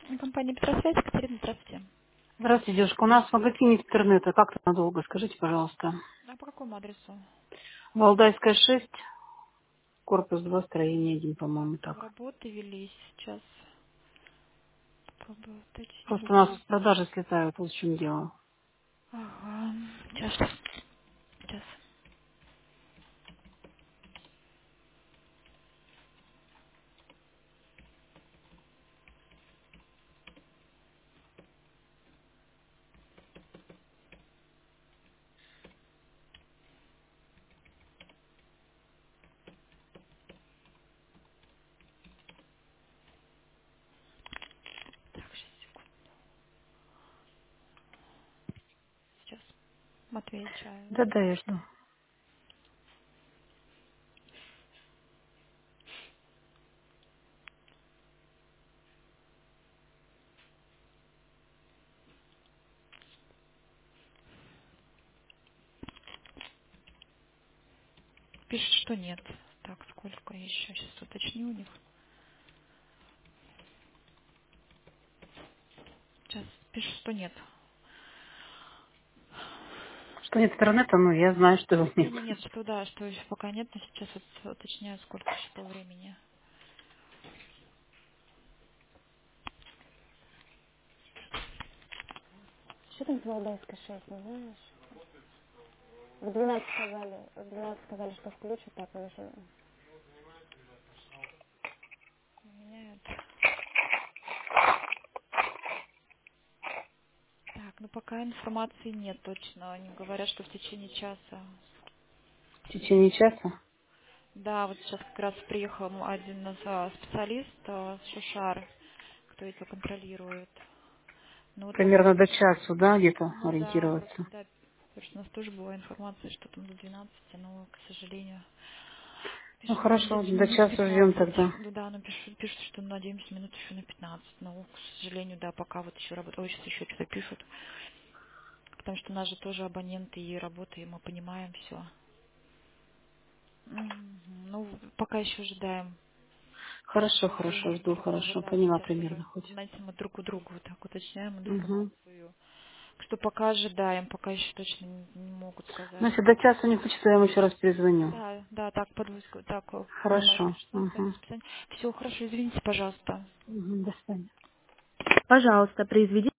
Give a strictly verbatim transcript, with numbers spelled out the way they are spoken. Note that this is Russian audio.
Компания Петросвязь, Екатерина, здравствуйте. Здравствуйте, девушка. У нас в магазине интернета. Как-то надолго, скажите, пожалуйста. А по какому адресу? Валдайская шесть, корпус два, строение один, по-моему, В так. работы велись сейчас. Попробую Просто уточнить. у нас продажи слетают, вот в чем дело. Ага, сейчас, сейчас. Так, сейчас, секунду. Сейчас. Матвей чаю, да? Да-да, я жду. Пишет, что нет. Так, сколько еще? Сейчас уточню у них. Сейчас пишет, что нет. Что нет интернета, ну, я знаю, что его Не, нет. не, нет, что да, что еще пока нет, но сейчас вот уточняю, сколько еще по времени. Что там с Валдайской шесть, не знаешь? В двенадцать сказали, в двенадцать сказали, что включат, так уже меняют. Так, ну пока информации нет точно. Они говорят, что в течение часа. В течение часа. Да, вот сейчас как раз приехал ну, один из, а, специалист а, с Шушары, кто это контролирует. Ну вот он Примерно говорит, до что... часу, да, где-то Ну да, просто, ориентироваться. да, потому что у нас тоже была информация, что там до двенадцати, но, к сожалению, Ну, пишут, хорошо, надеемся, до минут часу ждем пятнадцать. тогда. Ну да, но пишут, пишут, что надеемся минут еще на пятнадцать. Но, к сожалению, да, пока вот еще работа. Ой, сейчас еще что-то пишут. Потому что у нас же тоже абоненты и работа, и мы понимаем все. Мгм. Ну, пока еще ожидаем. Хорошо, Уже хорошо, нет жду, никакого, хорошо. да, Поняла сейчас примерно уже, хоть. знаете, мы друг у друга вот так уточняем Угу. информацию. Что пока ожидаем, пока еще точно не, не могут Ну, сказать. если до часу не хочется, я вам еще раз перезвоню. Да, да, так, под, так, э, понимаешь, Хорошо. что по Угу. расписанию. Все, хорошо, извините, пожалуйста. Угу. До свидания. Пожалуйста, произведите